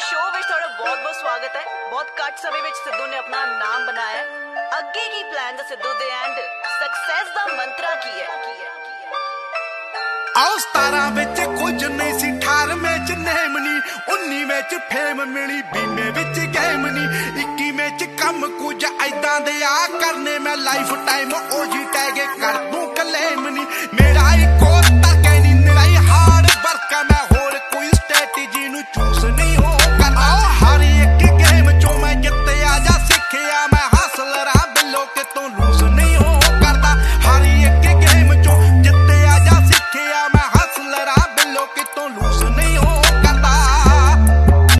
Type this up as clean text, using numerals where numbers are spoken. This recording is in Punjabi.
ਸ਼ੋਅ ਵਿੱਚ ਤੁਹਾਡਾ ਬਹੁਤ-ਬਹੁਤ ਸਵਾਗਤ ਹੈ। ਬਹੁਤ ਘੱਟ ਸਮੇਂ ਵਿੱਚ ਸਿੱਧੂ ਨੇ ਆਪਣਾ ਨਾਮ ਬਣਾਇਆ ਹੈ। ਅੱਗੇ ਕੀ ਪਲਾਨ ਹੈ ਸਿੱਧੂ ਦੇ ਐਂਡ ਸਕਸੈਸ ਦਾ ਮੰਤਰਾ ਕੀ ਹੈ? ਆਓ 17 ਵਿੱਚ ਕੁਝ ਨਹੀਂ ਸੀ, 18 ਚ ਨੇਮ ਨੀ, 19 ਵਿੱਚ ਫੇਮ ਮਿਲੀ, 20 ਵਿੱਚ ਗੇਮ ਨੀ, 21 ਵਿੱਚ ਕੰਮ ਕੁਝ ਐਦਾਂ ਦੇ ਆ ਕਰਨੇ ਮੈਂ ਲਾਈਫ ਟਾਈਮ ਉਹ ਜੀ ਟੈਗ ਕਰ ਦੂੰ ਕਲੇਮ ਨੀ। ਮੇਰਾ